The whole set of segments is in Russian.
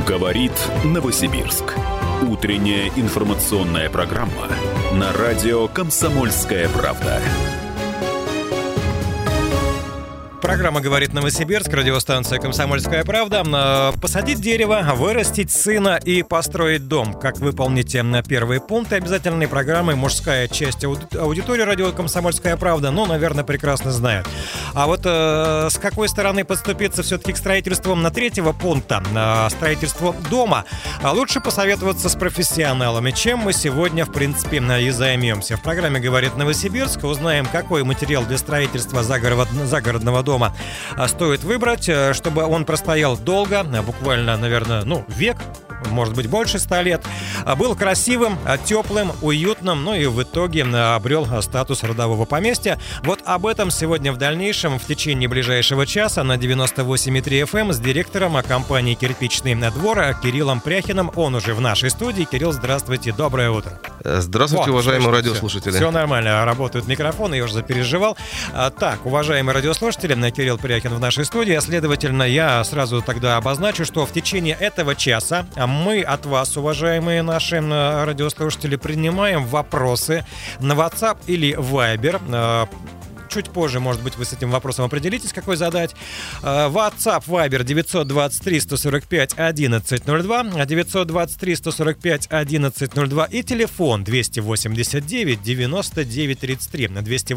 Говорит Новосибирск. Утренняя информационная программа на радио «Комсомольская правда». Программа «Говорит Новосибирск», радиостанция «Комсомольская правда». Посадить дерево, вырастить сына и построить дом. Как выполните первые пункты обязательной программы, мужская часть аудитории радио «Комсомольская правда», наверное, прекрасно знает. А вот с какой стороны подступиться все-таки к строительству третьего пункта, строительству дома, лучше посоветоваться с профессионалами, чем мы сегодня, в принципе, и займемся. В программе «Говорит Новосибирск» узнаем, какой материал для строительства загородного дома стоит выбрать, чтобы он простоял долго, буквально, наверное, век, может быть, больше 100 лет, был красивым, теплым, уютным, и в итоге обрел статус родового поместья. Вот об этом сегодня в дальнейшем, в течение ближайшего часа на 98,3 FM с директором компании «Кирпичный двор» Кириллом Пряхиным. Он уже в нашей студии. Кирилл, здравствуйте, доброе утро. Здравствуйте, уважаемые радиослушатели. Все нормально, работают микрофоны, я уже запереживал. Так, уважаемые радиослушатели, Кирилл Пряхин в нашей студии. Следовательно, я сразу тогда обозначу, что в течение этого часа мы от вас, уважаемые наши радиослушатели, принимаем вопросы на WhatsApp или Viber. Чуть позже, может быть, вы с этим вопросом определитесь, какой задать. WhatsApp, Viber 923-145-1102, 923-145-1102 и телефон 289-99-33,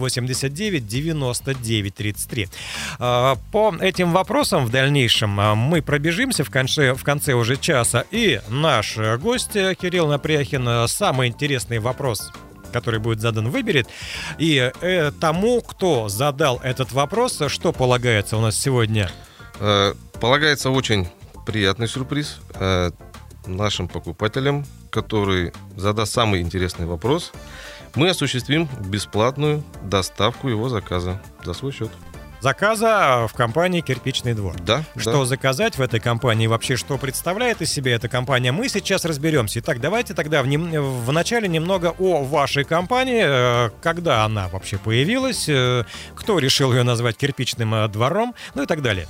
289-99-33. По этим вопросам в дальнейшем мы пробежимся в конце уже часа, и наш гость Кирилл Пряхин самый интересный вопрос, который будет задан, выберет. И тому, кто задал этот вопрос, что полагается у нас сегодня? Полагается очень приятный сюрприз нашим покупателям, который задаст самый интересный вопрос. Мы осуществим бесплатную доставку его заказа за свой счет. Заказа в компании «Кирпичный двор». Да. Что заказать в этой компании, вообще что представляет из себя эта компания, мы сейчас разберемся. Итак, давайте тогда вначале немного о вашей компании, когда она вообще появилась, кто решил ее назвать «Кирпичным двором», и так далее.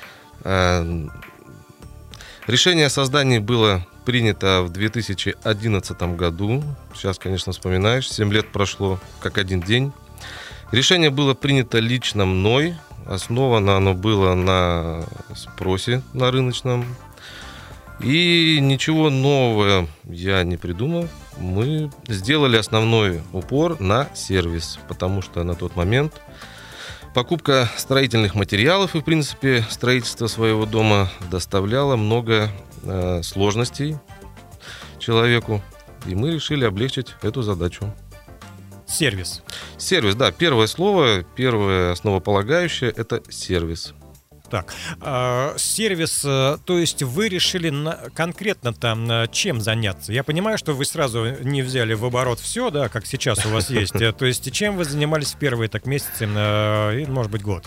Решение о создании было принято в 2011 году. Сейчас, конечно, вспоминаешь, 7 лет прошло, как один день. Решение было принято лично мной. Основано оно было на спросе на рыночном. И ничего нового я не придумал. Мы сделали основной упор на сервис, потому что на тот момент покупка строительных материалов и, в принципе, строительство своего дома доставляло много сложностей человеку. И мы решили облегчить эту задачу. Сервис, да. Первое слово, первое основополагающее – это сервис. Так, сервис, то есть вы решили конкретно там чем заняться? Я понимаю, что вы сразу не взяли в оборот все, да, как сейчас у вас есть. То есть чем вы занимались в первые месяцы и, может быть, год?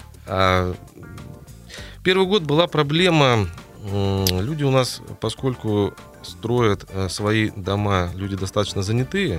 Первый год была проблема. Люди у нас, поскольку строят свои дома, люди достаточно занятые,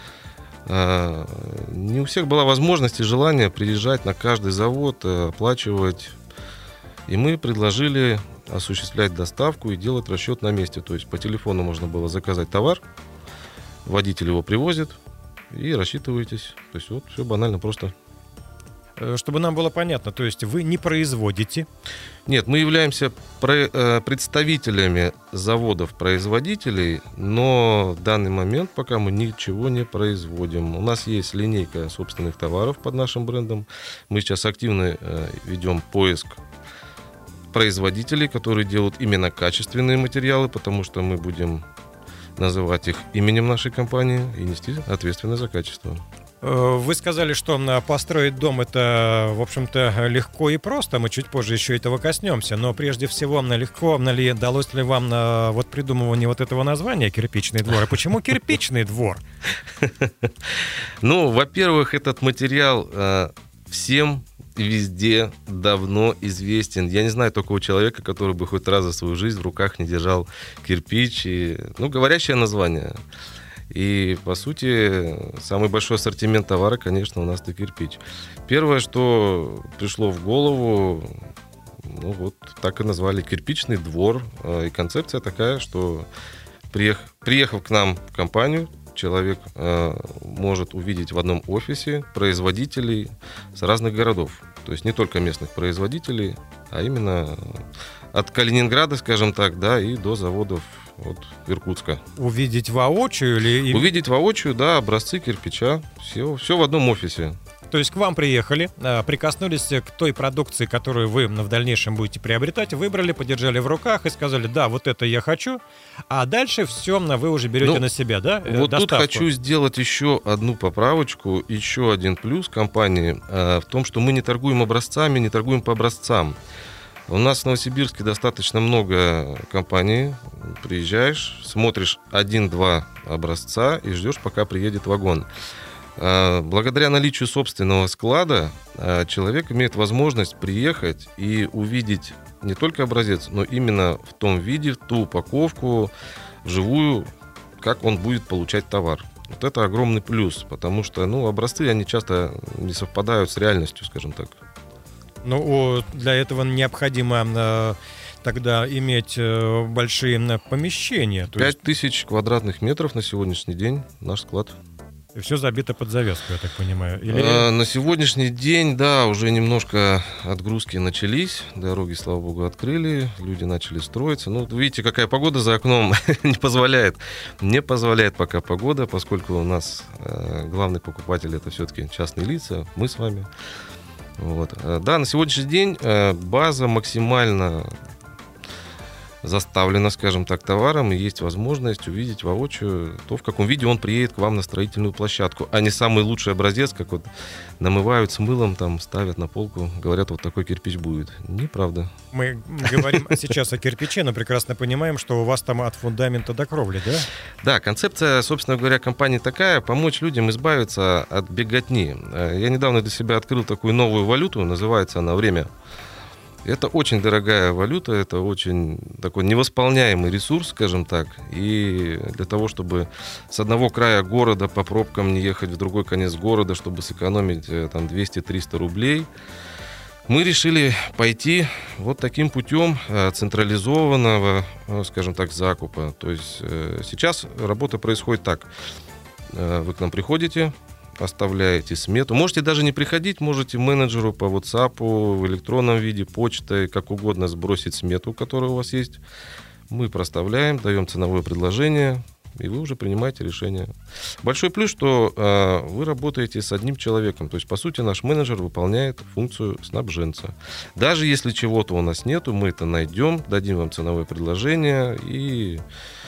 не у всех была возможность и желание приезжать на каждый завод, оплачивать. И мы предложили осуществлять доставку и делать расчет на месте. То есть по телефону можно было заказать товар, водитель его привозит и рассчитываетесь. То есть вот все банально просто. Чтобы нам было понятно, то есть вы не производите? Нет, мы являемся представителями заводов-производителей, но в данный момент пока мы ничего не производим. У нас есть линейка собственных товаров под нашим брендом. Мы сейчас активно ведем поиск производителей, которые делают именно качественные материалы, потому что мы будем называть их именем нашей компании и нести ответственность за качество. Вы сказали, что построить дом — это, в общем-то, легко и просто. Мы чуть позже еще этого коснемся. Но прежде всего, легко ли, далось ли вам придумывание этого названия «Кирпичный двор»? И почему «Кирпичный двор»? Во-первых, этот материал всем везде давно известен. Я не знаю такого человека, который бы хоть раз за свою жизнь в руках не держал кирпич. Говорящее название. И, по сути, самый большой ассортимент товара, конечно, у нас это кирпич. Первое, что пришло в голову, ну вот так и назвали кирпичный двор. И концепция такая, что приехав к нам в компанию, человек может увидеть в одном офисе производителей с разных городов. То есть не только местных производителей, а именно от Калининграда, скажем так, да, и до заводов от Иркутска. Увидеть воочию или... Увидеть воочию, да, образцы кирпича. Все в одном офисе. То есть к вам приехали, прикоснулись к той продукции, которую вы в дальнейшем будете приобретать, выбрали, подержали в руках и сказали, да, вот это я хочу, а дальше все вы уже берете на себя, да? Вот доставку. Тут хочу сделать еще одну поправочку, еще один плюс компании в том, что мы не торгуем образцами, не торгуем по образцам. У нас в Новосибирске достаточно много компаний. Приезжаешь, смотришь 1-2 образца и ждешь, пока приедет вагон. Благодаря наличию собственного склада человек имеет возможность приехать и увидеть не только образец, но именно в том виде, в ту упаковку, вживую, как он будет получать товар. Вот это огромный плюс, потому что образцы, они часто не совпадают с реальностью, скажем так. Ну, для этого необходимо тогда иметь большие помещения. 5000 квадратных метров на сегодняшний день наш склад. И все забито под завязку, я так понимаю. На сегодняшний день, да, уже немножко отгрузки начались. Дороги, слава богу, открыли. Люди начали строиться. Видите, какая погода за окном не позволяет пока погода, поскольку у нас главный покупатель — это все-таки частные лица, мы с вами. Вот. Да, на сегодняшний день база максимально заставлена, скажем так, товаром, и есть возможность увидеть воочию то, в каком виде он приедет к вам на строительную площадку, а не самый лучший образец, как вот намывают с мылом, там ставят на полку, говорят, вот такой кирпич будет. Неправда. Мы говорим сейчас о кирпиче, но прекрасно понимаем, что у вас там от фундамента до кровли, да? Да, концепция, собственно говоря, компании такая: помочь людям избавиться от беготни. Я недавно для себя открыл такую новую валюту, называется она «Время». Это очень дорогая валюта, это очень такой невосполняемый ресурс, скажем так. И для того, чтобы с одного края города по пробкам не ехать в другой конец города, чтобы сэкономить там 200-300 рублей, мы решили пойти вот таким путем централизованного, скажем так, закупа. То есть сейчас работа происходит так. Вы к нам приходите, оставляете смету. Можете даже не приходить, можете менеджеру по WhatsApp, в электронном виде, почтой, как угодно сбросить смету, которая у вас есть. Мы проставляем, даем ценовое предложение, и вы уже принимаете решение. Большой плюс, что вы работаете с одним человеком. То есть, по сути, наш менеджер выполняет функцию снабженца. Даже если чего-то у нас нету, мы это найдем, дадим вам ценовое предложение, и,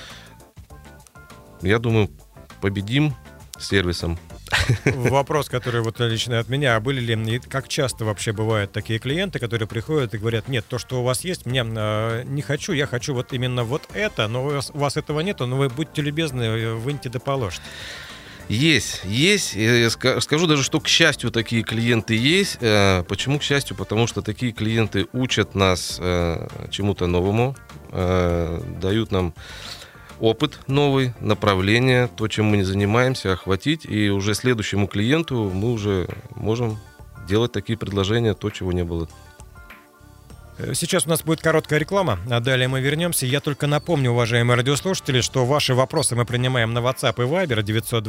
я думаю, победим сервисом. Вопрос, который вот лично от меня: были ли, и как часто вообще бывают такие клиенты, которые приходят и говорят: нет, то, что у вас есть, мне не хочу, я хочу вот именно вот это, но у вас этого нету, но вы будьте любезны, выньте да положьте. Есть. Я скажу даже, что, к счастью, такие клиенты есть. Почему к счастью? Потому что такие клиенты учат нас чему-то новому, дают нам опыт новый, направление, то, чем мы не занимаемся, охватить, и уже следующему клиенту мы уже можем делать такие предложения, то, чего не было. Сейчас у нас будет короткая реклама, а далее мы вернемся. Я только напомню, уважаемые радиослушатели, что ваши вопросы мы принимаем на WhatsApp и Viber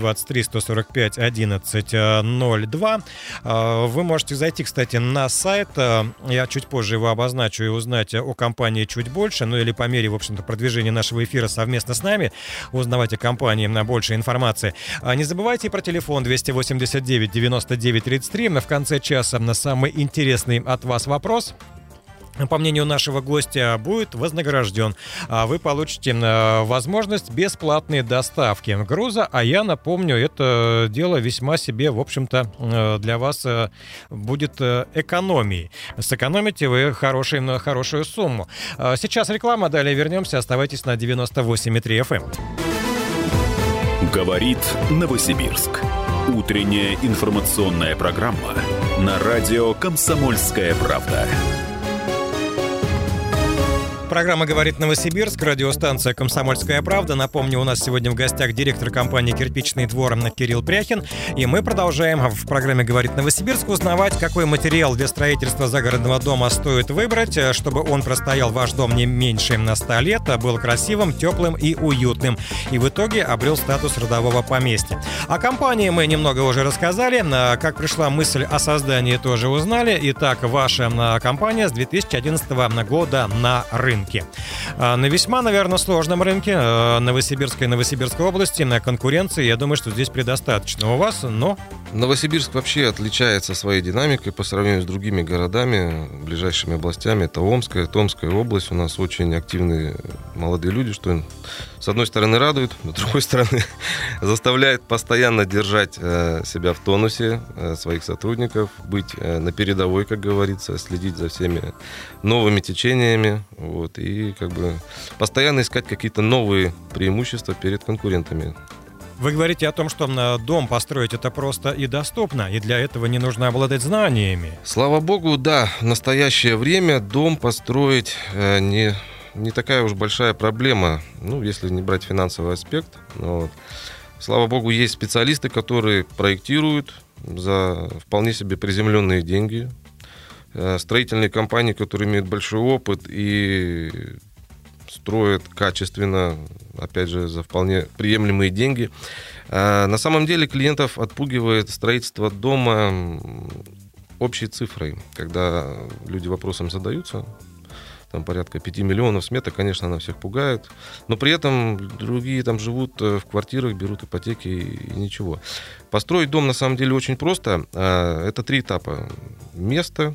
923-145-1102. Вы можете зайти, кстати, на сайт. Я чуть позже его обозначу и узнать о компании чуть больше, или по мере, в общем-то, продвижения нашего эфира совместно с нами узнавать о компании на больше информации. Не забывайте про телефон 289-99-33. В конце часа на самый интересный от вас вопрос, по мнению нашего гостя, будет вознагражден. Вы получите возможность бесплатной доставки груза, а я напомню, это дело весьма себе, в общем-то, для вас будет экономией. Сэкономите вы хорошую сумму. Сейчас реклама, далее вернемся. Оставайтесь на 98,3 FM. Говорит Новосибирск. Утренняя информационная программа на радио «Комсомольская правда». Программа «Говорит Новосибирск», радиостанция «Комсомольская правда». Напомню, у нас сегодня в гостях директор компании «Кирпичный двор» Кирилл Пряхин. И мы продолжаем в программе «Говорит Новосибирск» узнавать, какой материал для строительства загородного дома стоит выбрать, чтобы он простоял, ваш дом, не меньше на 100 лет, был красивым, теплым и уютным. И в итоге обрел статус родового поместья. О компании мы немного уже рассказали. Как пришла мысль о создании, тоже узнали. Итак, ваша компания с 2011 года на рынке. На весьма, наверное, сложном рынке Новосибирской и Новосибирской области на конкуренции, я думаю, что здесь предостаточно у вас, но... Новосибирск вообще отличается своей динамикой по сравнению с другими городами, ближайшими областями. Это Омская, Томская область. У нас очень активные молодые люди, что с одной стороны радует, с другой стороны заставляет постоянно держать себя в тонусе, своих сотрудников, быть на передовой, как говорится, следить за всеми новыми течениями, вот, и как бы постоянно искать какие-то новые преимущества перед конкурентами. Вы говорите о том, что дом построить это просто и доступно, и для этого не нужно обладать знаниями. Слава богу, да, в настоящее время дом построить не такая уж большая проблема, ну, если не брать финансовый аспект. Вот. Слава богу, есть специалисты, которые проектируют за вполне себе приземленные деньги. Строительные компании, которые имеют большой опыт и строят качественно, опять же, за вполне приемлемые деньги. На самом деле клиентов отпугивает строительство дома общей цифрой. Когда люди вопросом задаются, там порядка 5 миллионов смета, конечно, она всех пугает, но при этом другие там живут в квартирах, берут ипотеки и ничего. Построить дом на самом деле очень просто. Это 3 этапа. Место,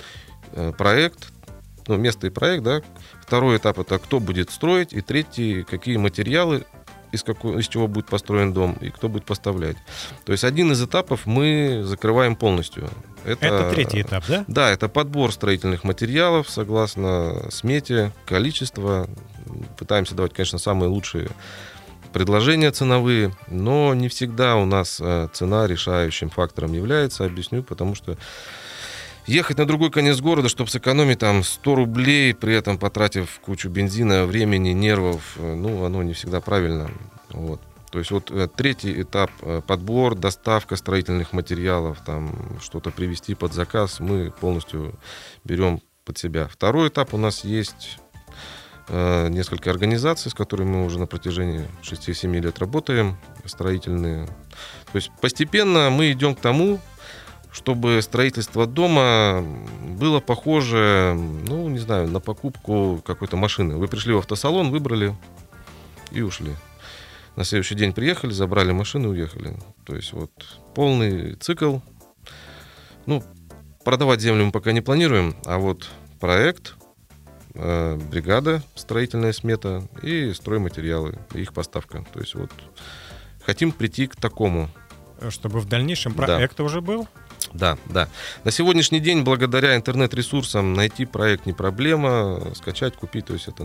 проект, место и проект, да. Второй этап — это кто будет строить, и третий — какие материалы, из чего будет построен дом и кто будет поставлять. То есть один из этапов мы закрываем полностью. Это третий этап, да? Да, это подбор строительных материалов согласно смете, количество. Пытаемся давать, конечно, самые лучшие предложения ценовые, но не всегда у нас цена решающим фактором является. Объясню, потому что ехать на другой конец города, чтобы сэкономить там 100 рублей, при этом потратив кучу бензина, времени, нервов, оно не всегда правильно. Вот. То есть вот третий этап — подбор, доставка строительных материалов, там что-то привезти под заказ, мы полностью берем под себя. Второй этап — у нас есть несколько организаций, с которыми мы уже на протяжении 6-7 лет работаем, строительные. То есть постепенно мы идем к тому, чтобы строительство дома было похоже, на покупку какой-то машины. Вы пришли в автосалон, выбрали и ушли. На следующий день приехали, забрали машину и уехали. То есть вот полный цикл. Продавать землю мы пока не планируем, а вот проект, бригада, строительная смета и стройматериалы, их поставка. То есть вот хотим прийти к такому. Чтобы в дальнейшем проект уже был? Да. На сегодняшний день, благодаря интернет-ресурсам, найти проект не проблема, скачать, купить, то есть это,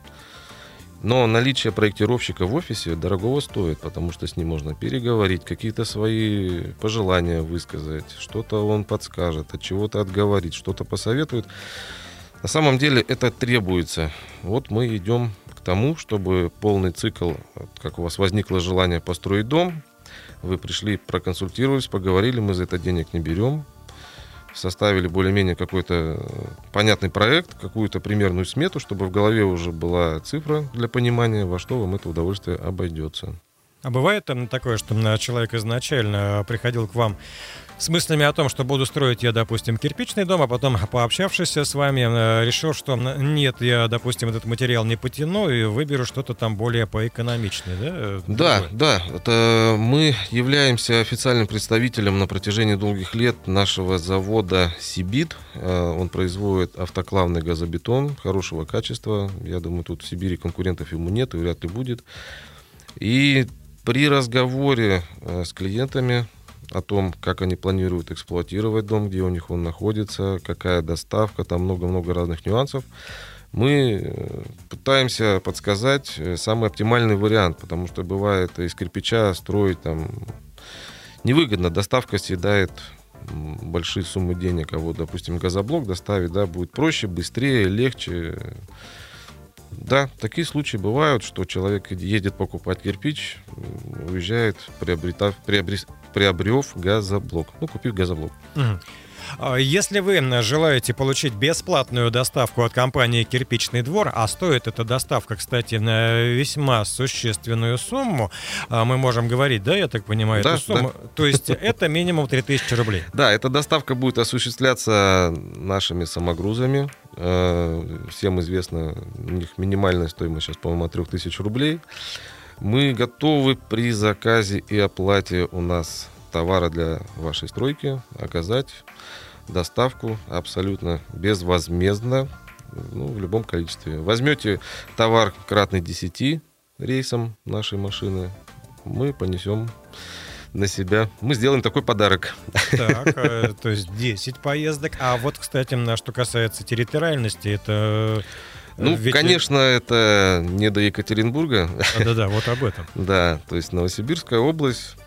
Но наличие проектировщика в офисе дорогого стоит, потому что с ним можно переговорить, какие-то свои пожелания высказать, что-то он подскажет, от чего-то отговорит, что-то посоветует. На самом деле это требуется. Вот мы идем к тому, чтобы полный цикл, как у вас возникло желание построить дом, вы пришли, проконсультировались, поговорили, мы за это денег не берем, составили более-менее какой-то понятный проект, какую-то примерную смету, чтобы в голове уже была цифра для понимания, во что вам это удовольствие обойдется. А бывает там такое, что человек изначально приходил к вам с мыслями о том, что буду строить я, допустим, кирпичный дом, а потом, пообщавшись с вами, решил, что нет, я, допустим, этот материал не потяну и выберу что-то там более поэкономичное, да? Да. Это мы являемся официальным представителем на протяжении долгих лет нашего завода «Сибит». Он производит автоклавный газобетон хорошего качества. Я думаю, тут в Сибири конкурентов ему нет и вряд ли будет. И при разговоре с клиентами о том, как они планируют эксплуатировать дом, где у них он находится, какая доставка, там много-много разных нюансов, мы пытаемся подсказать самый оптимальный вариант, потому что бывает из кирпича строить там невыгодно, доставка съедает большие суммы денег, а вот, допустим, газоблок доставить, да, будет проще, быстрее, легче. Да, такие случаи бывают, что человек едет покупать кирпич, уезжает, приобрев газоблок. Купив газоблок. Если вы желаете получить бесплатную доставку от компании «Кирпичный двор», а стоит эта доставка, кстати, на весьма существенную сумму, мы можем говорить, да, я так понимаю, да, эту сумму, да. То есть это минимум 3000 рублей. Да, эта доставка будет осуществляться нашими самогрузами. Всем известно, у них минимальная стоимость сейчас, по-моему, от 3000 рублей. Мы готовы при заказе и оплате у нас товара для вашей стройки оказать доставку абсолютно безвозмездно, в любом количестве. Возьмете товар кратный 10 рейсам нашей машины, мы понесем на себя. Мы сделаем такой подарок. Так, то есть 10 поездок. А вот, кстати, что касается территориальности, это... Конечно, это не до Екатеринбурга. Да-да, вот об этом. Да, то есть Новосибирская область.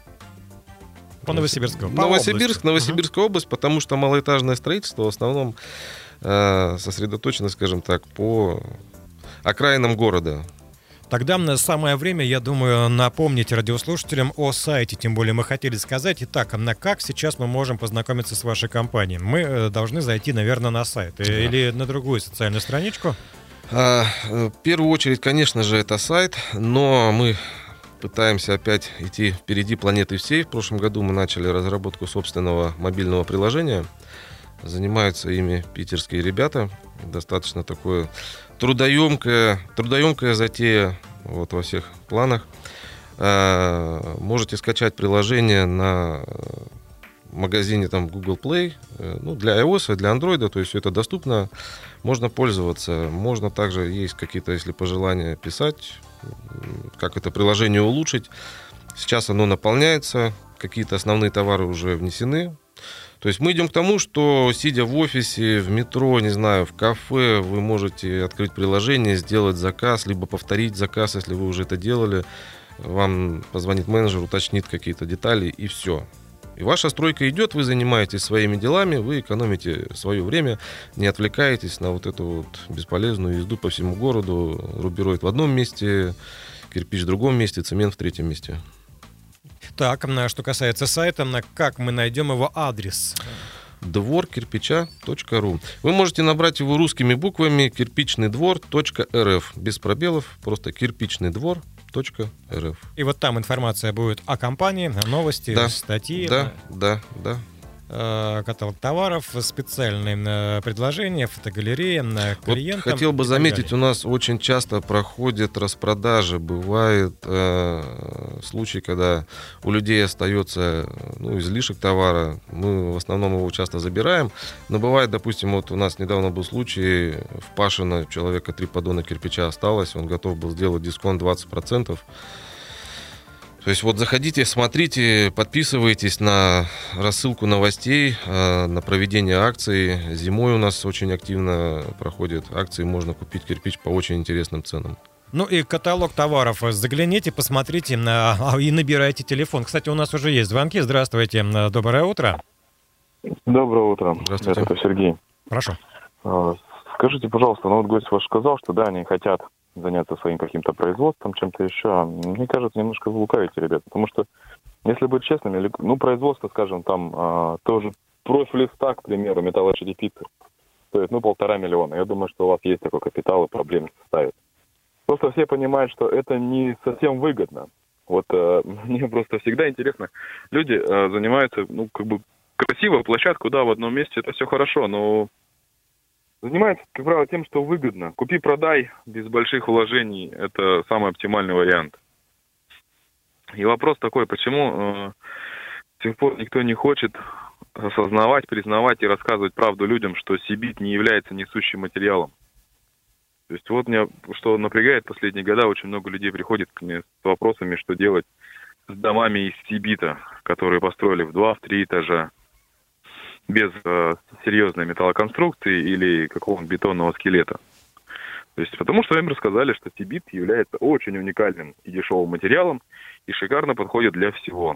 Новосибирская область, потому что малоэтажное строительство в основном сосредоточено, скажем так, по окраинам города. Тогда самое время, я думаю, напомнить радиослушателям о сайте. Тем более мы хотели сказать. Итак, как сейчас мы можем познакомиться с вашей компанией? Мы должны зайти, наверное, на сайт или на другую социальную страничку? В первую очередь, конечно же, это сайт, но мы пытаемся опять идти впереди планеты всей. В прошлом году мы начали разработку собственного мобильного приложения. Занимаются ими питерские ребята. Достаточно такое трудоемкая затея во всех планах. Можете скачать приложение на магазине Google Play. Для iOS и для Android, то есть все это доступно. Можно пользоваться. Можно также, есть какие-то, если пожелания, писать, как это приложение улучшить. Сейчас оно наполняется, какие-то основные товары уже внесены. То есть мы идем к тому, что, сидя в офисе, в метро, не знаю, в кафе, вы можете открыть приложение, сделать заказ, либо повторить заказ, если вы уже это делали. Вам позвонит менеджер, уточнит какие-то детали, и все. И ваша стройка идет, вы занимаетесь своими делами, вы экономите свое время, не отвлекаетесь на эту бесполезную езду по всему городу. Рубероид в одном месте, кирпич в другом месте, цемент в третьем месте. Так, что касается сайта, как мы найдем его адрес? дворкирпича.ру. Вы можете набрать его русскими буквами кирпичныдвор.рф. Без пробелов, просто кирпичныдвор.рф. И вот там информация будет о компании, новости, статьи. Да. Каталог товаров, специальные предложения, фотогалерея клиентам. Хотел бы заметить, у нас очень часто проходят распродажи. Бывает случай, когда у людей остается излишек товара. Мы в основном его часто забираем. Но бывает, допустим, у нас недавно был случай, в Пашино у человека 3 поддона кирпича осталось, он готов был сделать дисконт 20%. То есть заходите, смотрите, подписывайтесь на рассылку новостей, на проведение акций. Зимой у нас очень активно проходят акции, можно купить кирпич по очень интересным ценам. И каталог товаров. Загляните, посмотрите и набирайте телефон. Кстати, у нас уже есть звонки. Здравствуйте, доброе утро. Доброе утро. Здравствуйте. Это Сергей. Прошу. Скажите, пожалуйста, гость ваш сказал, что они хотят заняться своим каким-то производством, чем-то еще. Мне кажется, немножко вы лукавите, ребят. Потому что, если быть честными, производство, скажем, тоже профлиста, к примеру, металлочерепицы стоит, 1,5 миллиона. Я думаю, что у вас есть такой капитал и проблем не составит. Просто все понимают, что это не совсем выгодно. Мне просто всегда интересно. Люди занимаются, красивая площадка, в одном месте, это все хорошо, но занимается, как правило, тем, что выгодно. Купи-продай без больших вложений – это самый оптимальный вариант. И вопрос такой, почему до сих пор никто не хочет осознавать, признавать и рассказывать правду людям, что сибит не является несущим материалом. То есть меня что напрягает последние года, очень много людей приходит ко мне с вопросами, что делать с домами из сибита, которые построили в 2-3 этажа, без серьезной металлоконструкции или какого-нибудь бетонного скелета. То есть, потому что им рассказали, что сибит является очень уникальным и дешевым материалом и шикарно подходит для всего.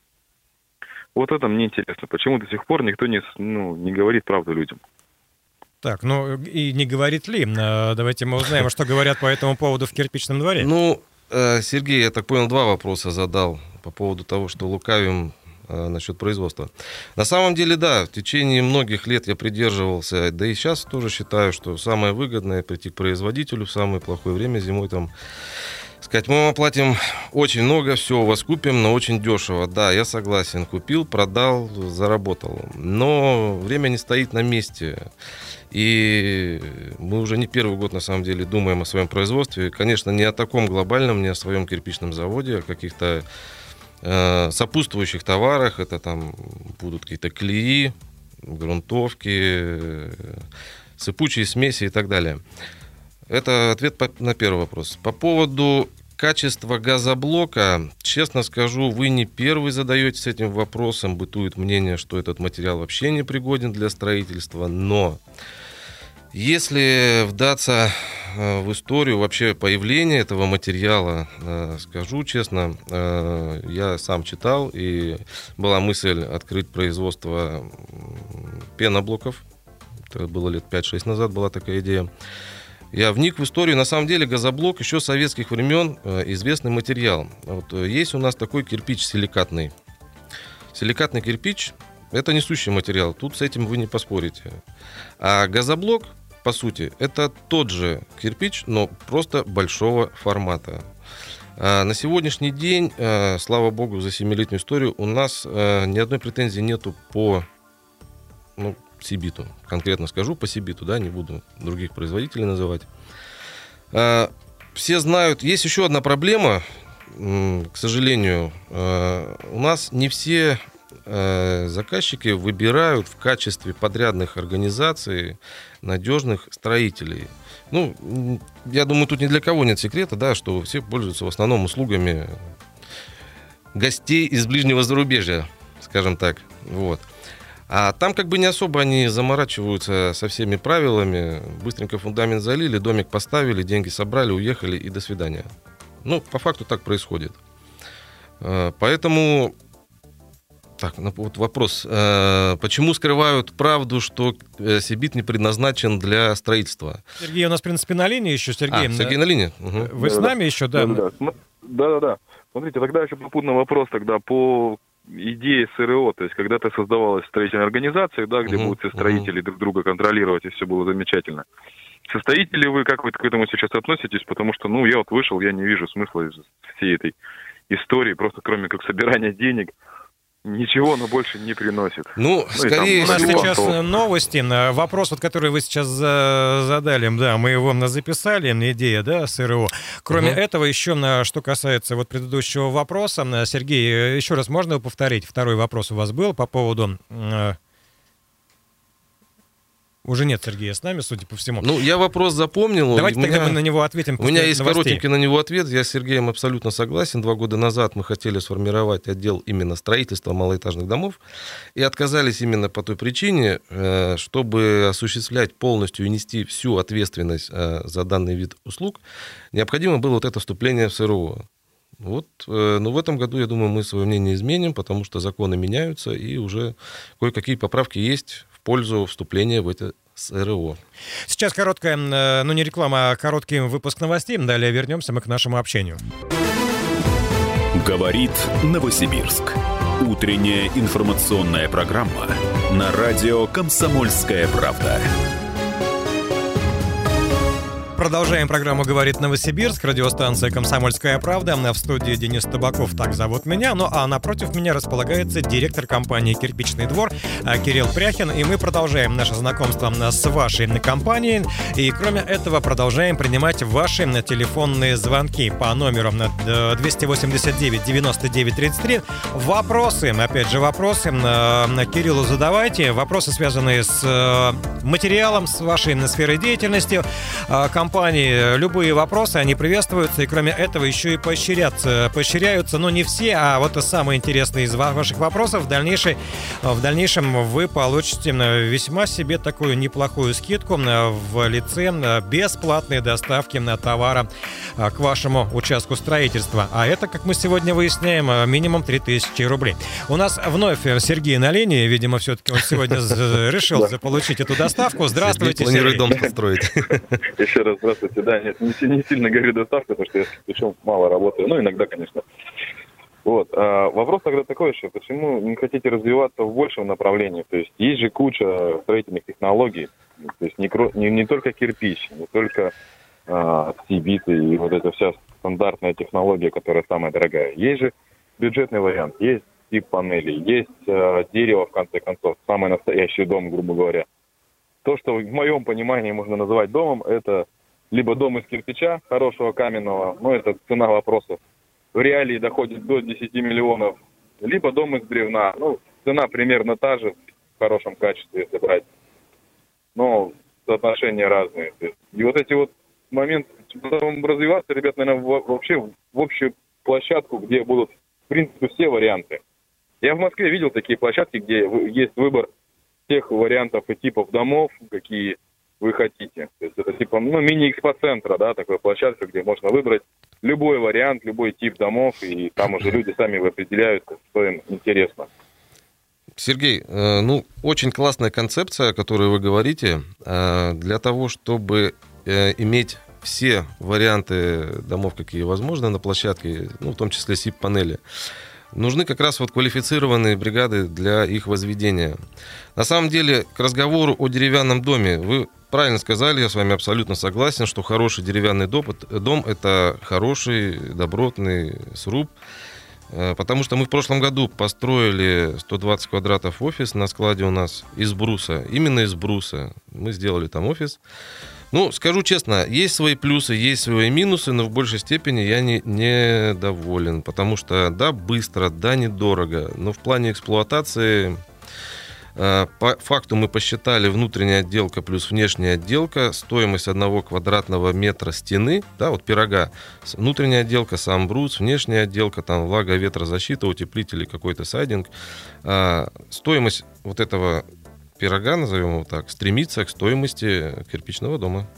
Это мне интересно. Почему до сих пор никто не говорит правду людям? Так, ну и не говорит ли? Давайте мы узнаем, что говорят по этому поводу в кирпичном дворе. Ну, Сергей, я так понял, 2 вопроса задал по поводу того, что лукавим насчет производства. На самом деле, да, в течение многих лет я придерживался, да и сейчас тоже считаю, что самое выгодное прийти к производителю в самое плохое время зимой там сказать, мы вам платим очень много, все, у вас купим, но очень дешево. Да, я согласен, купил, продал, заработал. Но время не стоит на месте. И мы уже не первый год, на самом деле, думаем о своем производстве. Конечно, не о таком глобальном, не о своем кирпичном заводе, а о каких-то сопутствующих товарах. Это там будут какие-то клеи, грунтовки, сыпучие смеси и так далее. Это ответ на первый вопрос. По поводу качества газоблока, честно скажу, вы не первый задаетесь этим вопросом. Бытует мнение, что этот материал вообще не пригоден для строительства. Но если вдаться в историю вообще появления этого материала, скажу честно, я сам читал, и была мысль открыть производство пеноблоков. Это было лет 5-6 назад, была такая идея. Я вник в историю. На самом деле газоблок еще с советских времен известный материал. Вот, есть у нас такой кирпич силикатный. Силикатный кирпич – это несущий материал. Тут с этим вы не поспорите. А газоблок, по сути, это тот же кирпич, но просто большого формата. На сегодняшний день, слава богу, за 7-летнюю историю у нас ни одной претензии нету по Сибиту. Конкретно скажу по Сибиту, да, не буду других производителей называть. Все знают, есть еще одна проблема, к сожалению, у нас не все заказчики выбирают в качестве подрядных организаций надежных строителей. Ну, я думаю, тут ни для кого нет секрета, да, что все пользуются в основном услугами гостей из ближнего зарубежья, скажем так, вот. А там как бы не особо они заморачиваются со всеми правилами. Быстренько фундамент залили, домик поставили, деньги собрали, уехали и до свидания. Ну, по факту так происходит. Поэтому... Так, вот вопрос. Почему скрывают правду, что Сибит не предназначен для строительства? Сергей, у нас, в принципе, на линии еще. Сергей, Сергей на линии? Угу. Вы с нами еще, да? Да. Смотрите, тогда еще попутный вопрос тогда по... идея СРО, то есть когда-то создавалась строительная организация, да, где будут все строители друг друга контролировать, и все было замечательно. Состоите ли вы, как вы к этому сейчас относитесь? Потому что, я вот вышел, я не вижу смысла из всей этой истории, просто кроме как собирания денег, ничего оно больше не приносит. Скорее у нас сейчас новости. Вопрос, который вы сейчас задали, да, мы его записали, идея, да, СРО. Кроме этого, еще, что касается предыдущего вопроса, Сергей, еще раз можно его повторить? Второй вопрос у вас был по поводу... Уже нет Сергея с нами, судя по всему. Я вопрос запомнил. Давайте тогда мы на него ответим. У меня есть коротенький на него ответ. Я с Сергеем абсолютно согласен. 2 года назад мы хотели сформировать отдел именно строительства малоэтажных домов и отказались именно по той причине, чтобы осуществлять полностью и нести всю ответственность за данный вид услуг, необходимо было это вступление в СРО. Но в этом году, я думаю, мы свое мнение изменим, потому что законы меняются, и уже кое-какие поправки есть в пользу вступления в это СРО. Сейчас короткая, не реклама, а короткий выпуск новостей. Далее вернемся мы к нашему общению. Говорит Новосибирск. Утренняя информационная программа на радио «Комсомольская правда». Продолжаем программу «Говорит Новосибирск», радиостанция «Комсомольская правда». В студии Денис Табаков, так зовут меня. А напротив меня располагается директор компании «Кирпичный двор» Кирилл Пряхин. И мы продолжаем наше знакомство с вашей компанией. И кроме этого продолжаем принимать ваши телефонные звонки по номеру 289-99-33. Вопросы, опять же, вопросы Кириллу задавайте. Вопросы, связанные с материалом, с вашей сферой деятельности. Компания компании. Любые вопросы, они приветствуются, и кроме этого еще и поощряются, но не все, а вот самые интересные из ваших вопросов в дальнейшем вы получите весьма себе такую неплохую скидку в лице бесплатной доставки товара к вашему участку строительства. А это, как мы сегодня выясняем, минимум 3000 рублей. У нас вновь Сергей на линии. Видимо, все-таки он сегодня решил заполучить эту доставку. Здравствуйте, Сергей. Планирует дом построить. Еще раз здравствуйте. Да, нет, не сильно говорю доставка, потому что я причем мало работаю. Ну, иногда, конечно. Вот. Вопрос тогда такой еще. Почему не хотите развиваться в большем направлении? То есть есть же куча строительных технологий. То есть не только кирпич, не только сибиты и вот эта вся стандартная технология, которая самая дорогая. Есть же бюджетный вариант, есть тип панелей, есть дерево, в конце концов, самый настоящий дом, грубо говоря. То, что в моем понимании можно называть домом, это либо дом из кирпича, хорошего каменного, но это цена вопросов. В реалии доходит до 10 миллионов, либо дом из бревна. Ну, цена примерно та же, в хорошем качестве, если брать. Но соотношения разные. И вот эти вот моменты, потом развиваться, ребят, наверное, вообще в общую площадку, где будут, в принципе, все варианты. Я в Москве видел такие площадки, где есть выбор тех вариантов и типов домов, какие вы хотите. То есть это типа, мини-экспоцентра, да, такая площадка, где можно выбрать любой вариант, любой тип домов, и там уже люди сами определяют, что им интересно. Сергей, очень классная концепция, о которой вы говорите. Для того, чтобы иметь все варианты домов, какие возможны на площадке, в том числе СИП-панели, нужны как раз вот квалифицированные бригады для их возведения. На самом деле, к разговору о деревянном доме, вы правильно сказали, я с вами абсолютно согласен, что хороший деревянный дом – это хороший, добротный сруб. Потому что мы в прошлом году построили 120 квадратов офис на складе у нас из бруса. Именно из бруса. Мы сделали там офис. Скажу честно, есть свои плюсы, есть свои минусы, но в большей степени я не доволен. Потому что, да, быстро, да, недорого. Но в плане эксплуатации, по факту мы посчитали внутренняя отделка плюс внешняя отделка, стоимость 1 квадратного метра стены, да, вот пирога, внутренняя отделка, сам брус, внешняя отделка, там влага, ветрозащита, утеплители, какой-то сайдинг. Стоимость вот этого пирога, назовем его так, стремится к стоимости кирпичного дома.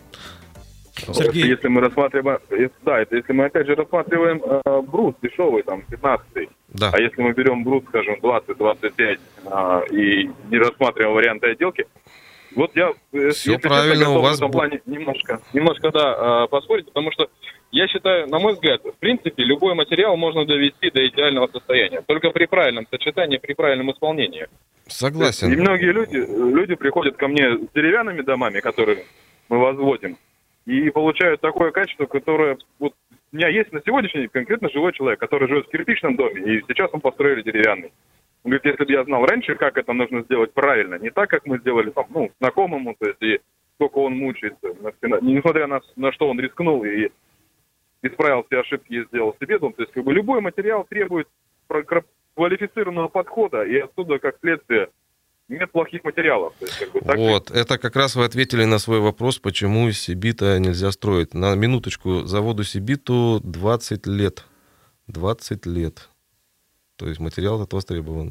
Сергей. Если мы рассматриваем, если мы опять же рассматриваем брус дешевый, там, 15-й, да. А если мы берем брус, скажем, 20-25 и не рассматриваем варианты отделки, вот я, все правильно, у вас в этом плане немножко да, поспорить, потому что я считаю, на мой взгляд, в принципе, любой материал можно довести до идеального состояния, только при правильном сочетании, при правильном исполнении. Согласен. И многие люди приходят ко мне с деревянными домами, которые мы возводим, и получают такое качество, которое... Вот у меня есть на сегодняшний день конкретно живой человек, который живет в кирпичном доме, и сейчас мы построили деревянный. Он говорит, если бы я знал раньше, как это нужно сделать правильно, не так, как мы сделали там, знакомому, то есть и сколько он мучается, несмотря на что он рискнул и исправил все ошибки и сделал себе дом. То есть любой материал требует квалифицированного подхода, и отсюда, как следствие, нет плохих материалов. То есть, вот, это как раз вы ответили на свой вопрос, почему из Сибита нельзя строить. На минуточку, заводу Сибиту 20 лет. 20 лет. То есть материал этот востребован.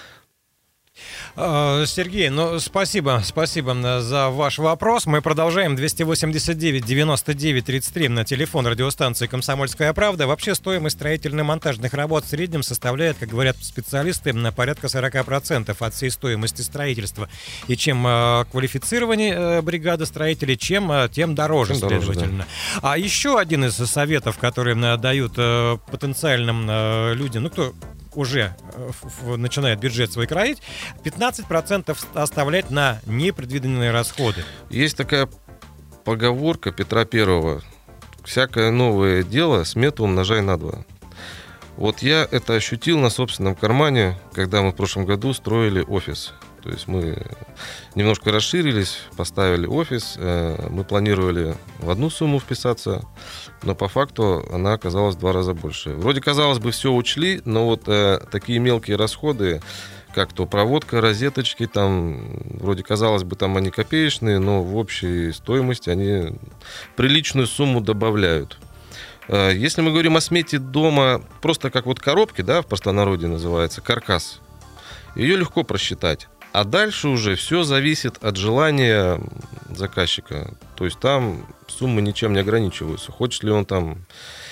Сергей, спасибо за ваш вопрос. Мы продолжаем. 289-99-33 на телефон радиостанции «Комсомольская правда». Вообще стоимость строительно-монтажных работ в среднем составляет, как говорят специалисты, на порядка 40% от всей стоимости строительства. И чем квалифицированнее бригада строителей, тем дороже, следовательно. Да. А еще один из советов, которые дают потенциальным людям, кто уже начинает бюджет свой кроить, 15% оставлять на непредвиденные расходы. Есть такая поговорка Петра Первого: всякое новое дело смету умножай на 2. Вот я это ощутил на собственном кармане, когда мы в прошлом году строили офис. То есть мы немножко расширились, поставили офис, мы планировали в одну сумму вписаться, но по факту она оказалась в 2 раза больше. Вроде, казалось бы, все учли, но вот такие мелкие расходы, как то проводка, розеточки, там, вроде, казалось бы, там они копеечные, но в общей стоимости они приличную сумму добавляют. Если мы говорим о смете дома, просто как вот коробки, да, в простонародье называется, каркас, ее легко просчитать. А дальше уже все зависит от желания заказчика. То есть там суммы ничем не ограничиваются. Хочет ли он там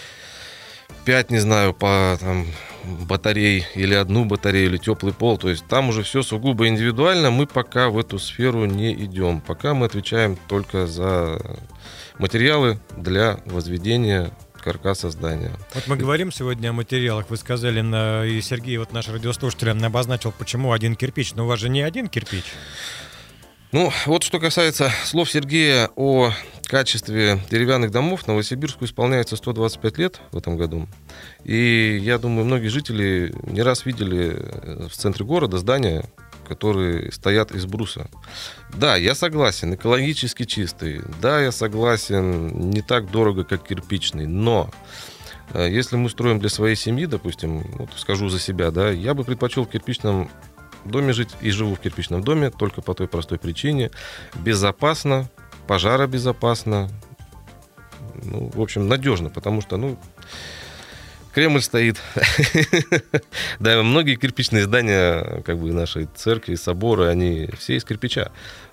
5, не знаю, по там, батарей или одну батарею, или теплый пол. То есть там уже все сугубо индивидуально. Мы пока в эту сферу не идем. Пока мы отвечаем только за материалы для возведения каркаса здания. Вот мы говорим сегодня о материалах. Вы сказали, и Сергей, вот наш радиослушатель, обозначил, почему один кирпич. Но у вас же не один кирпич. Ну, вот что касается слов Сергея о качестве деревянных домов, Новосибирску исполняется 125 лет в этом году. И я думаю, многие жители не раз видели в центре города здания, которые стоят из бруса. Да, я согласен, экологически чистый. Да, я согласен, не так дорого, как кирпичный. Но если мы строим для своей семьи, допустим, вот скажу за себя, да, я бы предпочел в кирпичном доме жить и живу в кирпичном доме только по той простой причине. Безопасно, пожаробезопасно, ну, в общем, надежно, потому что, ну, Кремль стоит. Да, многие кирпичные здания, как бы нашей церкви, соборы, они все из кирпича.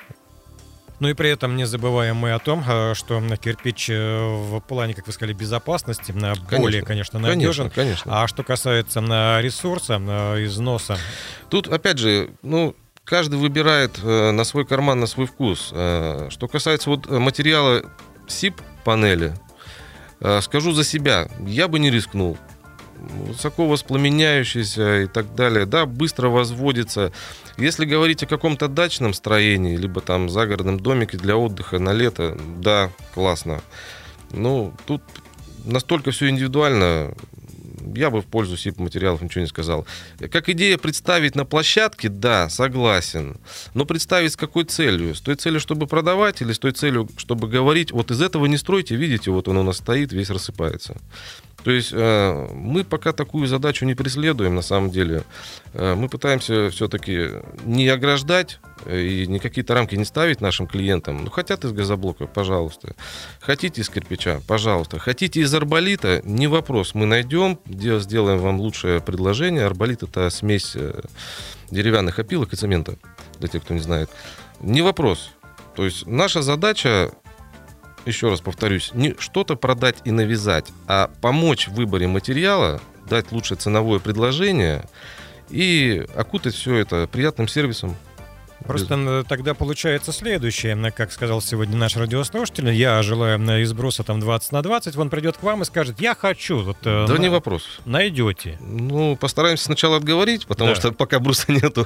Ну и при этом не забываем мы о том, что кирпич в плане, как вы сказали, безопасности более, конечно, надежен. Конечно. А что касается ресурса, износа... Тут, опять же, ну, каждый выбирает на свой карман, на свой вкус. Что касается вот материала СИП-панели, скажу за себя, я бы не рискнул. Высоко воспламеняющийся и так далее, да, быстро возводится. Если говорить о каком-то дачном строении, либо там загородном домике для отдыха на лето, да, классно. Ну, тут настолько все индивидуально, я бы в пользу СИП-материалов ничего не сказал. Как идея представить на площадке, да, согласен. Но представить с какой целью? С той целью, чтобы продавать, или с той целью, чтобы говорить, вот из этого не стройте, видите, вот он у нас стоит, весь рассыпается. То есть мы пока такую задачу не преследуем, на самом деле. Мы пытаемся все-таки не ограждать и ни какие-то рамки не ставить нашим клиентам. Ну, хотят из газоблока, пожалуйста. Хотите из кирпича, пожалуйста. Хотите из арболита, не вопрос. Мы найдем, сделаем вам лучшее предложение. Арболит — это смесь деревянных опилок и цемента, для тех, кто не знает. Не вопрос. То есть наша задача, еще раз повторюсь, не что-то продать и навязать, а помочь в выборе материала, дать лучшее ценовое предложение и окутать все это приятным сервисом. Просто тогда получается следующее, как сказал сегодня наш радиослушатель, я желаю из бруса там 20 на 20, он придет к вам и скажет, я хочу. Вот, да не вопрос. Найдете. Ну, постараемся сначала отговорить, потому что пока бруса нету.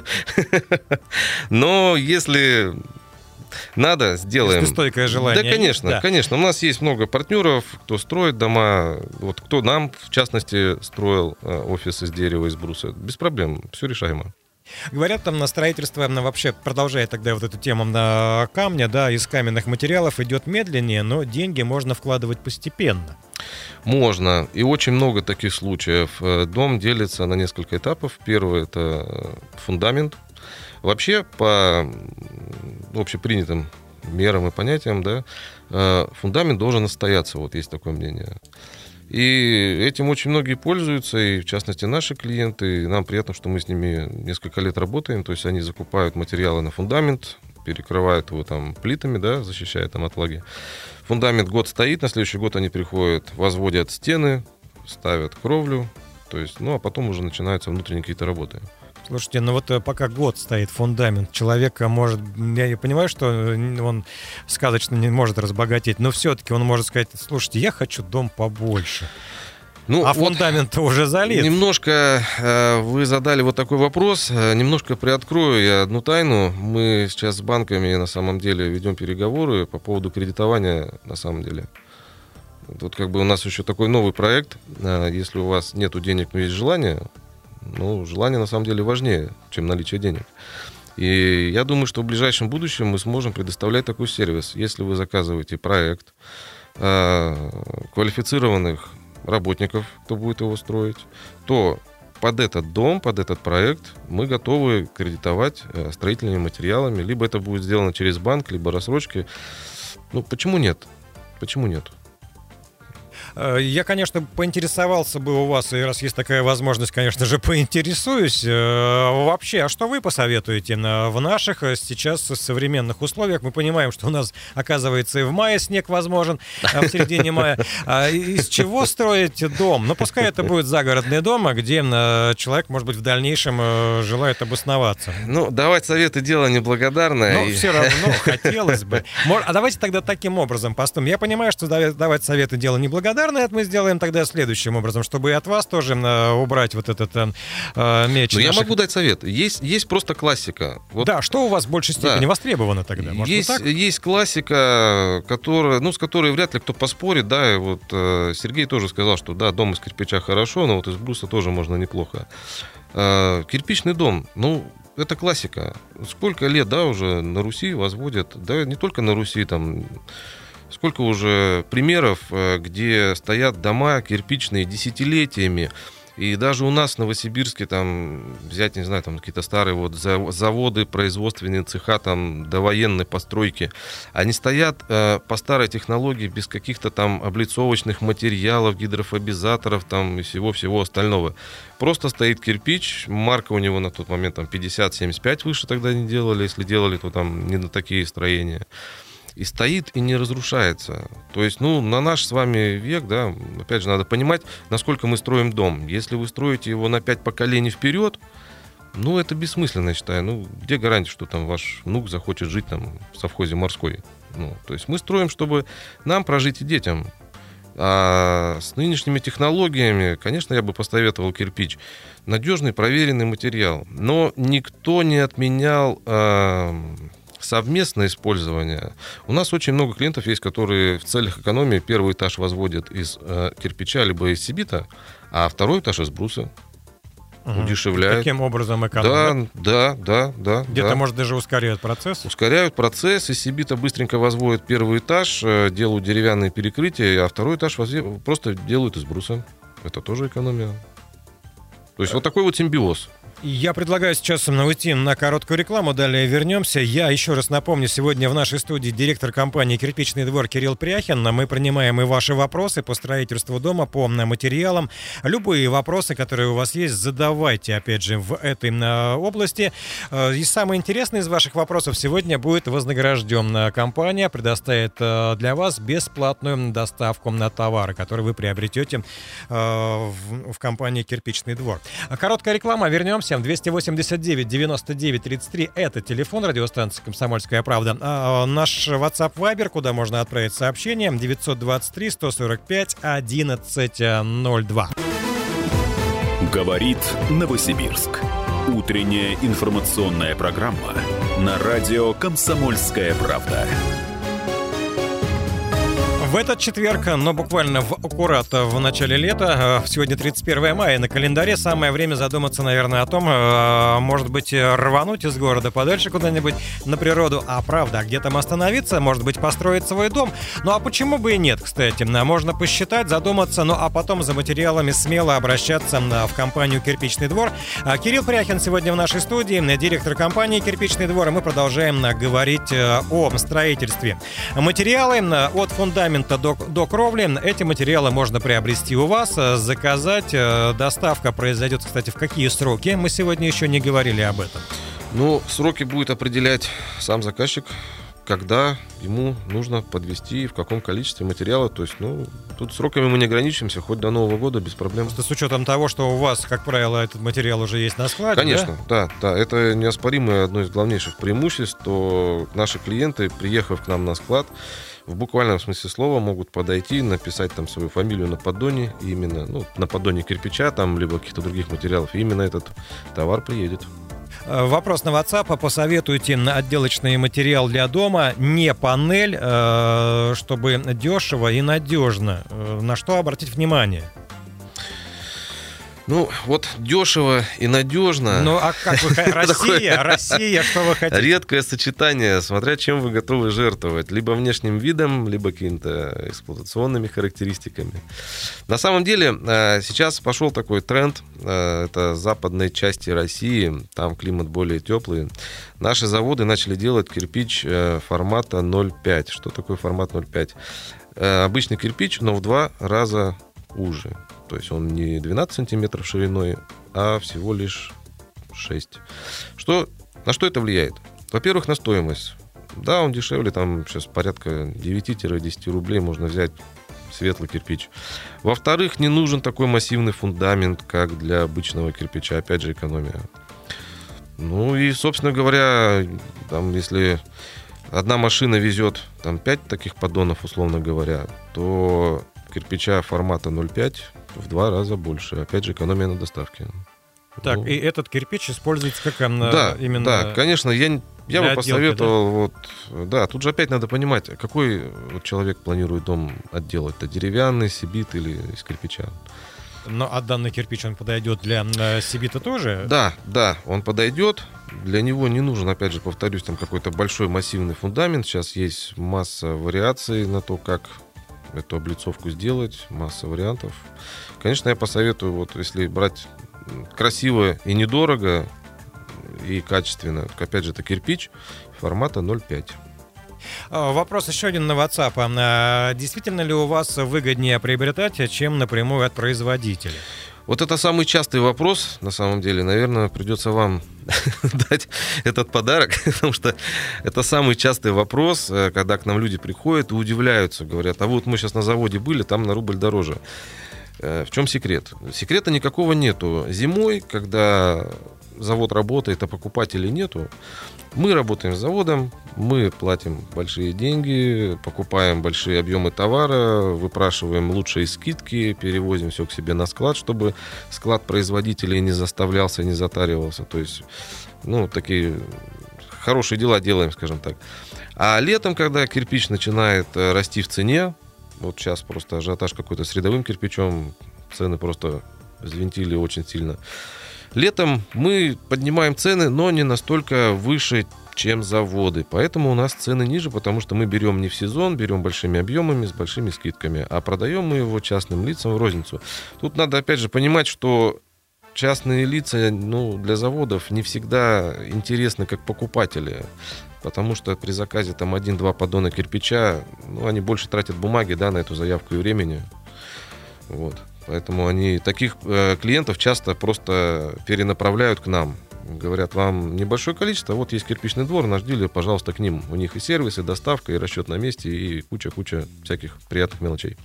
Но если... Надо, сделаем. Если стойкое желание. Да, конечно, да. Конечно. У нас есть много партнеров, кто строит дома. Вот кто нам, в частности, строил офис из дерева, из бруса. Без проблем, все решаемо. Говорят, там на строительство вообще, продолжая тогда вот эту тему на камня, да, из каменных материалов идет медленнее, но деньги можно вкладывать постепенно. Можно. И очень много таких случаев. Дом делится на несколько этапов. Первый — это фундамент. Вообще, по общепринятым мерам и понятиям, да, фундамент должен отстояться, вот есть такое мнение. И этим очень многие пользуются, и в частности наши клиенты. И нам приятно, что мы с ними несколько лет работаем, то есть они закупают материалы на фундамент, перекрывают его там плитами, да, защищая там от влаги. Фундамент год стоит, на следующий год они приходят, возводят стены, ставят кровлю, то есть, ну а потом уже начинаются внутренние какие-то работы. Слушайте, ну вот пока год стоит фундамент, человек может, я понимаю, что он сказочно не может разбогатеть, но все-таки он может сказать, слушайте, я хочу дом побольше. Ну, а вот фундамент-то уже залит. Немножко вы задали вот такой вопрос, немножко приоткрою я одну тайну. Мы сейчас с банками на самом деле ведем переговоры по поводу кредитования на самом деле. Тут как бы у нас еще такой новый проект, если у вас нету денег, но есть желание. Ну, желание на самом деле важнее, чем наличие денег. И я думаю, что в ближайшем будущем мы сможем предоставлять такой сервис. Если вы заказываете проект, квалифицированных работников, кто будет его строить, то под этот дом, под этот проект мы готовы кредитовать строительными материалами. Либо это будет сделано через банк, либо рассрочки. Ну, почему нет? Почему нет? Я, конечно, поинтересовался бы у вас, и раз есть такая возможность, конечно же, поинтересуюсь. Вообще, а что вы посоветуете в наших сейчас современных условиях? Мы понимаем, что у нас, оказывается, и в мае снег возможен, в середине мая. Из чего строить дом? Ну, пускай это будет загородный дом, где человек, может быть, в дальнейшем желает обосноваться. Ну, давать советы — дело неблагодарное. Ну, все равно хотелось бы. А давайте тогда таким образом поступим. Я понимаю, что давать советы — дело неблагодарное. Это мы сделаем тогда следующим образом, чтобы и от вас тоже убрать вот этот меч. Но я могу дать совет. Есть просто классика. Вот, да, что у вас в большей степени востребовано тогда? Может, есть классика, с которой вряд ли кто поспорит. Да, и вот Сергей тоже сказал, что да, дом из кирпича хорошо, но вот из бруса тоже можно неплохо. Кирпичный дом, это классика. Сколько лет, да, уже на Руси возводят, да, не только на Руси, там... Сколько уже примеров, где стоят дома кирпичные десятилетиями. И даже у нас в Новосибирске, там, взять, не знаю, там какие-то старые вот заводы, производственные цеха, там, довоенной постройки, они стоят по старой технологии, без каких-то там облицовочных материалов, гидрофобизаторов, там, и всего-всего остального. Просто стоит кирпич, марка у него на тот момент там 50-75 выше тогда не делали, если делали, то там не на такие строения. И стоит, и не разрушается. То есть, на наш с вами век, да, опять же, надо понимать, насколько мы строим дом. Если вы строите его на 5 поколений вперед, это бессмысленно, я считаю. Где гарантия, что там ваш внук захочет жить там в совхозе морской? То есть мы строим, чтобы нам прожить и детям. А с нынешними технологиями, конечно, я бы посоветовал кирпич. Надежный, проверенный материал. Но никто не отменял... совместное использование. У нас очень много клиентов есть, которые в целях экономии первый этаж возводят из кирпича либо из сибита, а второй этаж из бруса. Удешевляют. Таким образом экономят? Да. Где-то, может, даже ускоряют процесс? Ускоряют процесс. Из сибита быстренько возводят первый этаж, делают деревянные перекрытия, а второй этаж просто делают из бруса. Это тоже экономия. То есть вот такой вот симбиоз. Я предлагаю сейчас уйти на короткую рекламу, далее вернемся. Я еще раз напомню, сегодня в нашей студии директор компании «Кирпичный двор» Кирилл Пряхин. Мы принимаем и ваши вопросы по строительству дома, по материалам. Любые вопросы, которые у вас есть, задавайте, опять же, в этой области. И самый интересный из ваших вопросов сегодня будет вознагражден. Компания предоставит для вас бесплатную доставку на товары, которые вы приобретете в компании «Кирпичный двор». Короткая реклама, вернемся. 289-99-33 — это телефон радиостанции «Комсомольская правда». Наш WhatsApp Viber, куда можно отправить сообщение, 923-145-1102. Говорит Новосибирск. Утренняя информационная программа на радио «Комсомольская правда». В этот четверг, но буквально аккурат в начале лета, сегодня 31 мая, на календаре самое время задуматься, наверное, о том, может быть, рвануть из города подальше куда-нибудь на природу, а правда, где там остановиться, может быть, построить свой дом. А почему бы и нет, кстати, можно посчитать, задуматься, а потом за материалами смело обращаться в компанию «Кирпичный двор». Кирилл Пряхин сегодня в нашей студии, директор компании «Кирпичный двор», и мы продолжаем говорить о строительстве. Материалы от фундамента до кровли. Эти материалы можно приобрести у вас, заказать. Доставка произойдет, кстати, в какие сроки? Мы сегодня еще не говорили об этом. Сроки будет определять сам заказчик, когда ему нужно подвезти, в каком количестве материала. То есть, тут сроками мы не ограничимся, хоть до Нового года без проблем. Просто с учетом того, что у вас, как правило, этот материал уже есть на складе, конечно, да. Это неоспоримое одно из главнейших преимуществ, что наши клиенты, приехав к нам на склад, в буквальном смысле слова могут подойти, написать там свою фамилию на поддоне, и именно, на поддоне кирпича, там, либо каких-то других материалов, и именно этот товар приедет. Вопрос на WhatsApp. Посоветуйте отделочный материал для дома, не панель, чтобы дешево и надежно. На что обратить внимание? Ну, вот дешево и надежно. Ну, а как вы Россия, что вы хотите? Редкое сочетание, смотря чем вы готовы жертвовать. Либо внешним видом, либо какими-то эксплуатационными характеристиками. На самом деле, сейчас пошел такой тренд. Это западной части России, там климат более теплый. Наши заводы начали делать кирпич формата 0,5. Что такое формат 0,5? Обычный кирпич, но в 2 раза уже. То есть он не 12 сантиметров шириной, а всего лишь 6. На что это влияет? Во-первых, на стоимость. Да, он дешевле, там сейчас порядка 9-10 рублей можно взять светлый кирпич. Во-вторых, не нужен такой массивный фундамент, как для обычного кирпича. Опять же, экономия. Ну и, собственно говоря, там, если одна машина везет там, 5 таких поддонов, условно говоря, то кирпича формата 0,5 в 2 раза больше. Опять же, экономия на доставке. Так, и этот кирпич используется как именно... Да, конечно, я бы посоветовал... Да? Да, тут же опять надо понимать, какой человек планирует дом отделать. Это деревянный, сибит или из кирпича. Ну, а данный кирпич, он подойдет для сибита тоже? Да, он подойдет. Для него не нужен, опять же, повторюсь, там какой-то большой массивный фундамент. Сейчас есть масса вариаций на то, как эту облицовку сделать, масса вариантов. Конечно, я посоветую, вот если брать красиво и недорого, и качественно, опять же, это кирпич формата 0,5. Вопрос еще один на WhatsApp. Действительно ли у вас выгоднее приобретать, чем напрямую от производителя? Вот это самый частый вопрос, на самом деле. Наверное, придется вам дать этот подарок, потому что это самый частый вопрос, когда к нам люди приходят и удивляются, говорят, а вот мы сейчас на заводе были, там на рубль дороже. В чем секрет? Секрета никакого нету. Зимой, когда завод работает, а покупателей нету, мы работаем с заводом, мы платим большие деньги, покупаем большие объемы товара, выпрашиваем лучшие скидки, перевозим все к себе на склад, чтобы склад производителей не заставлялся, не затаривался. То есть, такие хорошие дела делаем, скажем так. А летом, когда кирпич начинает расти в цене, вот сейчас просто ажиотаж какой-то с рядовым кирпичом, цены просто взвинтили очень сильно. Летом мы поднимаем цены, но не настолько выше, чем заводы. Поэтому у нас цены ниже, потому что мы берем не в сезон, берем большими объемами, с большими скидками, а продаем мы его частным лицам в розницу. Тут надо опять же понимать, что частные лица для заводов не всегда интересны как покупатели. Потому что при заказе там 1-2 поддона кирпича, они больше тратят бумаги, на эту заявку и времени. Вот. Поэтому они таких клиентов часто просто перенаправляют к нам. Говорят, вам небольшое количество, вот есть кирпичный двор, наш дилер, пожалуйста, к ним. У них и сервис, и доставка, и расчет на месте, и куча всяких приятных мелочей.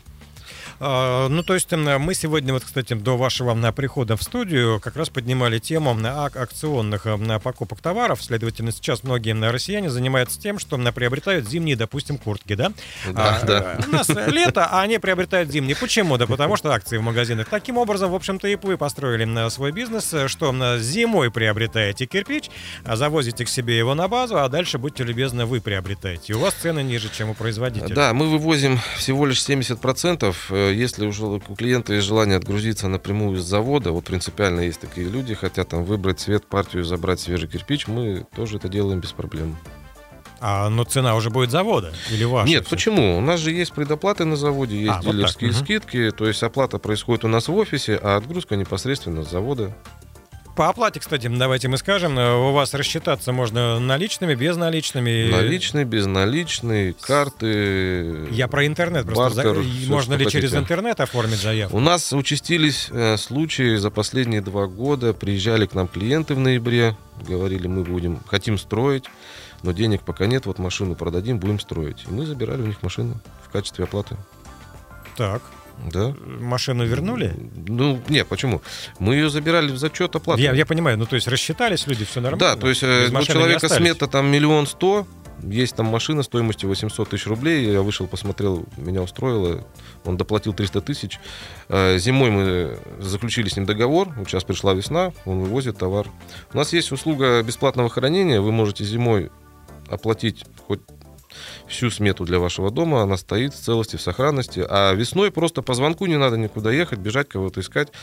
То есть мы сегодня, кстати, до вашего прихода в студию как раз поднимали тему акционных покупок товаров. Следовательно, сейчас многие россияне занимаются тем, что приобретают зимние, допустим, куртки, да? Да. У нас лето, а они приобретают зимние. Почему? Да потому что акции в магазинах. Таким образом, в общем-то, и вы построили свой бизнес, что зимой приобретаете кирпич, завозите к себе его на базу, а дальше, будьте любезны, вы приобретаете. И у вас цены ниже, чем у производителя. Да, мы вывозим всего лишь 70%. Если уже у клиента есть желание отгрузиться напрямую из завода, вот принципиально есть такие люди, хотят там выбрать цвет, партию, забрать свежий кирпич, мы тоже это делаем без проблем. Но цена уже будет завода или ваша? Нет, почему? У нас же есть предоплаты на заводе, есть дилерские скидки, то есть оплата происходит у нас в офисе, а отгрузка непосредственно с завода. По оплате, кстати, давайте мы скажем, у вас рассчитаться можно наличными, безналичными? Наличный, безналичный, карты. Я про интернет бартер, просто. Можно ли через интернет оформить заявку? У нас участились случаи за последние 2 года. Приезжали к нам клиенты в ноябре, говорили, мы хотим строить, но денег пока нет, вот машину продадим, будем строить. И мы забирали у них машину в качестве оплаты. Так. Да. Машину вернули? Нет, почему? Мы ее забирали в зачет оплаты. Я понимаю, то есть рассчитались люди, все нормально? Да, то есть у человека смета там 1 100 000, есть там машина стоимостью 800 000 рублей, я вышел, посмотрел, меня устроило, он доплатил 300 000. Зимой мы заключили с ним договор, вот сейчас пришла весна, он вывозит товар. У нас есть услуга бесплатного хранения, вы можете зимой оплатить хоть всю смету для вашего дома, она стоит в целости, в сохранности. А весной просто по звонку не надо никуда ехать, бежать, кого-то искать.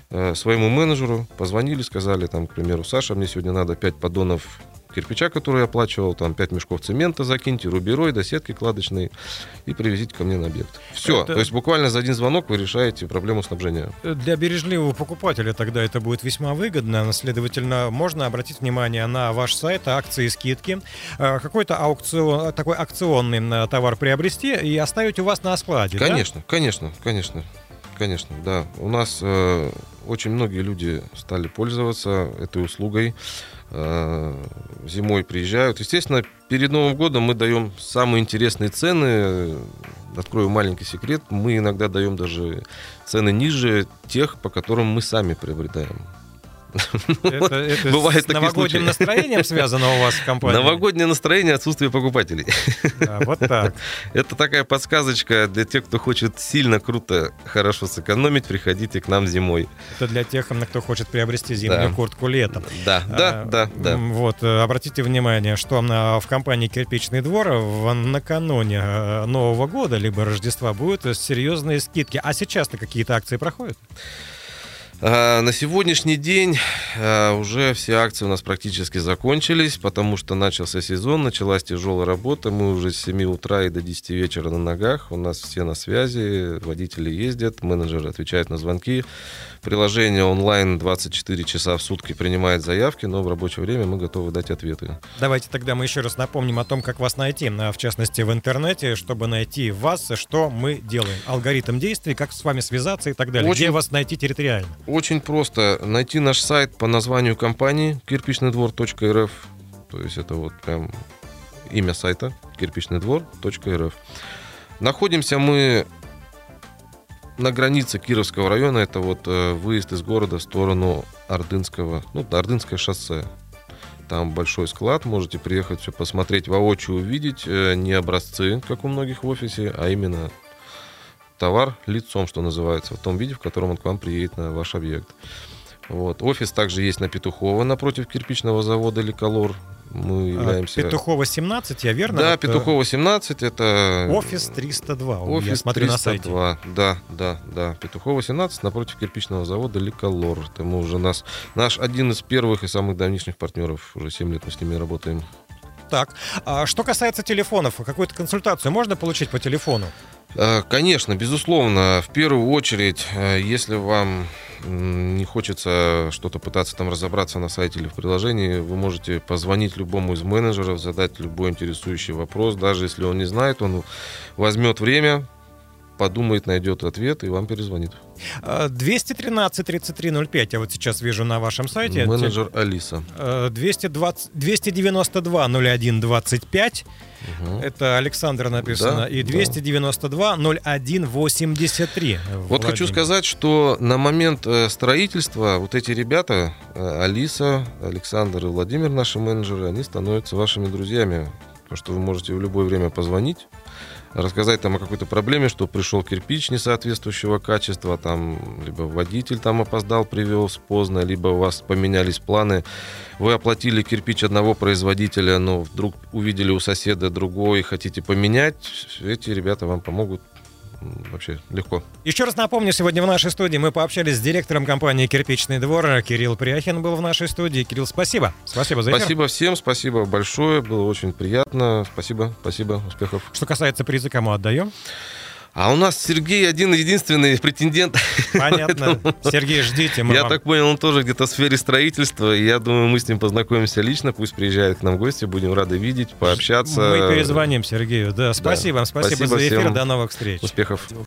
своему менеджеру, позвонили, сказали, там, к примеру, Саша, мне сегодня надо 5 поддонов кирпича, который я оплачивал, там 5 мешков цемента закиньте, рубероида, сетки кладочные и привезите ко мне на объект. Все, то есть буквально за один звонок вы решаете проблему снабжения. Для бережливого покупателя тогда это будет весьма выгодно, следовательно, можно обратить внимание на ваш сайт, акции, скидки, какой-то аукцион, такой акционный товар приобрести и оставить у вас на складе. Конечно, да? Конечно, да. У нас очень многие люди стали пользоваться этой услугой. Зимой приезжают. Естественно, перед Новым годом мы даем самые интересные цены. Открою маленький секрет. Мы иногда даем даже цены ниже тех, по которым мы сами приобретаем. Это бывает с новогодним настроением связано у вас в компании? Новогоднее настроение, отсутствие покупателей. Да, вот так. Это такая подсказочка для тех, кто хочет сильно, круто, хорошо сэкономить, приходите к нам зимой. Это для тех, кто хочет приобрести зимнюю куртку летом. Да. Вот, обратите внимание, что в компании «Кирпичный двор» накануне Нового года либо Рождества будут серьезные скидки. А сейчас-то какие-то акции проходят? На сегодняшний день уже все акции у нас практически закончились, потому что начался сезон, началась тяжелая работа. Мы уже с 7 утра и до 10 вечера на ногах. У нас все на связи, водители ездят, менеджеры отвечают на звонки. Приложение онлайн 24 часа в сутки принимает заявки, но в рабочее время мы готовы дать ответы. Давайте тогда мы еще раз напомним о том, как вас найти, в частности в интернете, чтобы найти вас, что мы делаем. Алгоритм действий, как с вами связаться и так далее. Где вас найти территориально? Очень просто. Найти наш сайт по названию компании кирпичныйдвор.рф. То есть это вот прям имя сайта кирпичныйдвор.рф. Находимся мы на границе Кировского района. Это вот выезд из города в сторону Ордынское шоссе. Там большой склад, можете приехать все посмотреть воочию, увидеть. Не образцы, как у многих в офисе, а именно товар лицом, что называется, в том виде, в котором он к вам приедет на ваш объект. Вот. Офис также есть на Петухова, напротив кирпичного завода «Ликолор». Мы являемся... Петухова 17, я верно? Да, Петухова 17, это... Офис 302, Офис я смотрю 302, на сайте. Да. Петухова 17, напротив кирпичного завода «Ликолор». Это мы уже наш один из первых и самых давнишних партнеров. Уже 7 лет мы с ними работаем. Так, что касается телефонов, какую-то консультацию можно получить по телефону? Конечно, безусловно. В первую очередь, если вам не хочется что-то пытаться там разобраться на сайте или в приложении, вы можете позвонить любому из менеджеров, задать любой интересующий вопрос. Даже если он не знает, он возьмет время, подумает, найдет ответ и вам перезвонит. 213-3305, я вот сейчас вижу на вашем сайте. Менеджер Алиса. 292-01-25. Это Александр написано. Да, и 292-01-83. Вот хочу сказать, что на момент строительства вот эти ребята, Алиса, Александр и Владимир, наши менеджеры, они становятся вашими друзьями. Потому что вы можете в любое время позвонить, рассказать там о какой-то проблеме, что пришел кирпич несоответствующего качества, там, либо водитель там опоздал, привез поздно, либо у вас поменялись планы, вы оплатили кирпич одного производителя, но вдруг увидели у соседа другой, хотите поменять, эти ребята вам помогут. Вообще легко. Еще раз напомню, сегодня в нашей студии мы пообщались с директором компании «Кирпичный двор». Кирилл Пряхин был в нашей студии. Кирилл, спасибо. Спасибо за эфир. Спасибо всем, спасибо большое. Было очень приятно. Спасибо, успехов. Что касается приза, кому отдаем? А у нас Сергей единственный претендент. Понятно. Сергей, ждите. Я так понял, он тоже где-то в сфере строительства. И я думаю, мы с ним познакомимся лично. Пусть приезжает к нам в гости. Будем рады видеть, пообщаться. Мы перезвоним Сергею. Да, спасибо вам. Спасибо за эфир. Всем. До новых встреч. Успехов.